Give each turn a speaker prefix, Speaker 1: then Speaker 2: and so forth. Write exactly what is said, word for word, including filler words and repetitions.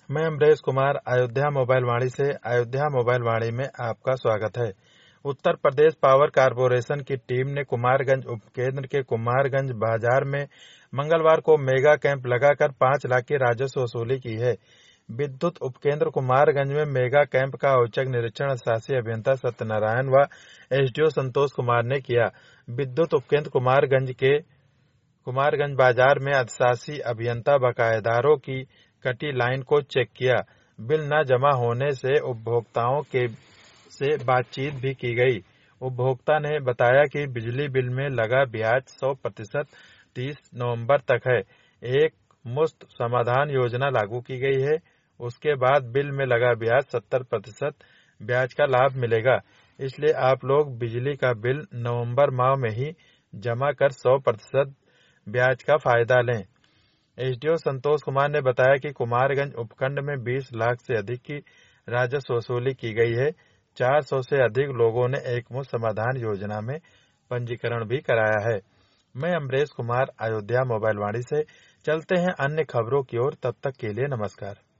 Speaker 1: मैं अमरेश कुमार अयोध्या मोबाइल वाणी से अयोध्या मोबाइल वाणी में आपका स्वागत है। उत्तर प्रदेश पावर कारपोरेशन की टीम ने कुमारगंज उपकेंद्र के कुमारगंज बाजार में मंगलवार को मेगा कैंप लगाकर पाँच लाख की राजस्व वसूली की है। विद्युत उपकेंद्र कुमारगंज में मेगा कैंप का औचक निरीक्षण शासी अभियंता सत्यनारायण व एसडीओ संतोष कुमार ने किया। विद्युत उपकेंद्र कुमारगंज के कुमारगंज बाजार में अधिशासी अभियंता बकायेदारों की कटी लाइन को चेक किया। बिल न जमा होने से उपभोक्ताओं के से बातचीत भी की गई। उपभोक्ता ने बताया कि बिजली बिल में लगा ब्याज सौ प्रतिशत तीस नवंबर तक है। एक मुश्त समाधान योजना लागू की गई है। उसके बाद बिल में लगा ब्याज सत्तर प्रतिशत ब्याज का लाभ मिलेगा। इसलिए आप लोग बिजली का बिल नवंबर माह में ही जमा कर सौ प्रतिशत ब्याज का फायदा लें। एसडीओ संतोष कुमार ने बताया कि कुमारगंज उपखंड में बीस लाख से अधिक की राजस्व वसूली की गई है। चार सौ से अधिक लोगों ने एकमुश्त समाधान योजना में पंजीकरण भी कराया है। मैं अमरेश कुमार अयोध्या मोबाइल वाणी से। चलते हैं अन्य खबरों की ओर, तब तक के लिए नमस्कार।